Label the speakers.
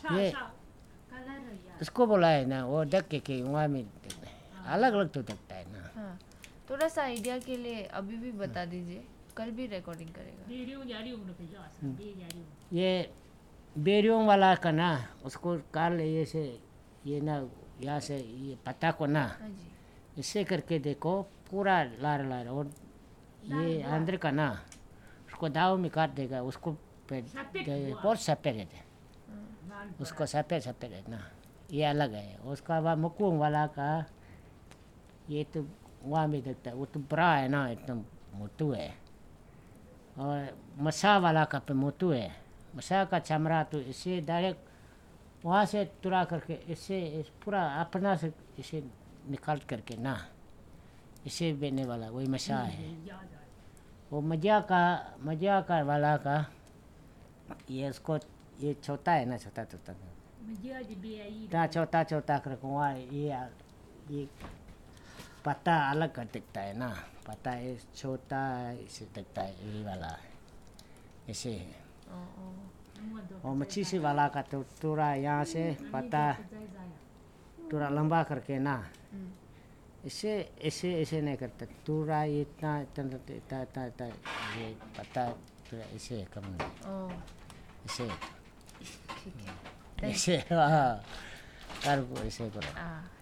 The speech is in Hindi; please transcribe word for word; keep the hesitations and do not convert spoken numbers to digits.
Speaker 1: ये इसको बोला है ना, वो देख के कि वहाँ में अलग अलग तो दिखता है ना।
Speaker 2: हाँ, थोड़ा सा आइडिया के लिए अभी भी बता दीजिए, कल भी रिकॉर्डिंग करेगा।
Speaker 1: ये बेरियों वाला का ना, उसको काल ये से ये ना यहाँ से ये पत्ता को ना
Speaker 2: हाँ जी,
Speaker 1: इससे करके देखो पूरा लार लार, और ये अंदर का ना उसको दाव में काट देगा, उसको पे बहुत सफ़ेद है, उसको सफ़ेद सफ़ेद है ना, ये अलग है। उसका बाद मुकुंग वाला का ये तो वहाँ में देखता है, वो तो बड़ा है ना, एकदम मोटू है। और मसा वाला का पे मोटू है, मसा का चमड़ा तो इसे डायरेक्ट वहाँ से तुरा करके इससे इस पूरा अपना से इसे निकाल करके ना इसे बेचने वाला वही मसा है। वो मजा का मजा का वाला का ये उसको ये छोटा है ना, छोटा छोटा ता छोटा छोटा करके वहाँ ये ये पत्ता अलग कर दिखता है ना, पत्ता ये छोटा इसे दिखता है, ये वाला ऐसे है। और मच्छी से वाला का तो थोड़ा यहाँ से पत्ता थोड़ा लंबा करके ना इसे ऐसे ऐसे नहीं करता, थोड़ा इतना इतना इतना इतना इतना ये पत्ता थोड़ा ऐसे कम नहीं ऐसे ऐसे हाँ कर ऐसे करो।